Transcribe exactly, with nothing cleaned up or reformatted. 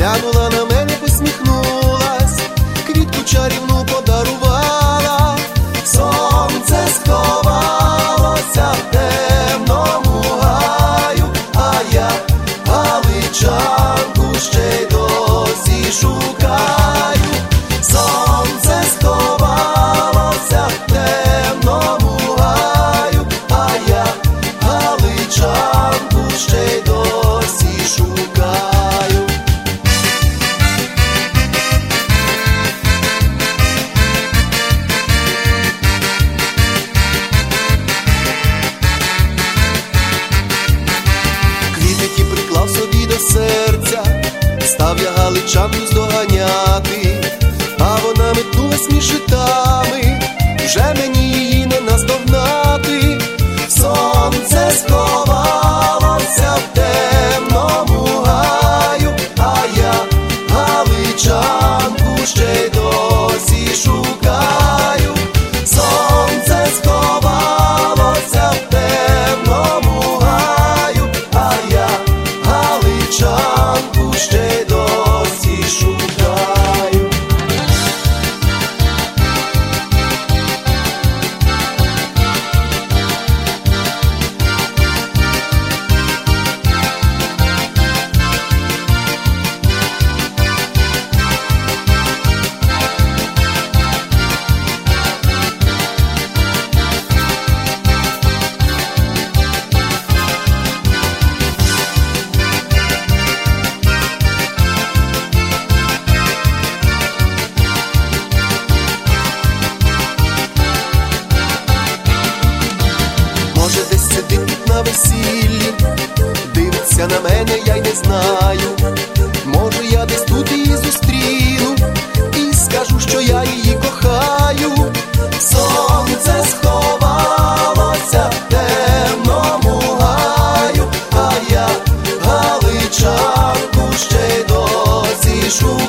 глянула на мене, посміхнулась, квітку чарівну подарувала. Сонце сховалося в темному гаю, а я галичанку ще й досі шукаю. Сонце сховалося в темному гаю, а я галичанку ще й досі шукаю. Квітики приклав собі до серця, став я галичанку здоганяти, а вона метнулась між житами, вже мені її не наздогнати. Сонце сховалося в темному гаю, а я галичанку ще й досі шукаю. Сонце сховалося в темному гаю, а я галичанку ще й досі шукаю. Може, десь сидить тут на весіллі, дивиться на мене, я й не знаю. Може, я десь тут її зустріну і скажу, що я її кохаю. Сонце сховалося в темному гаю, а я галичанку ще й досі шукаю.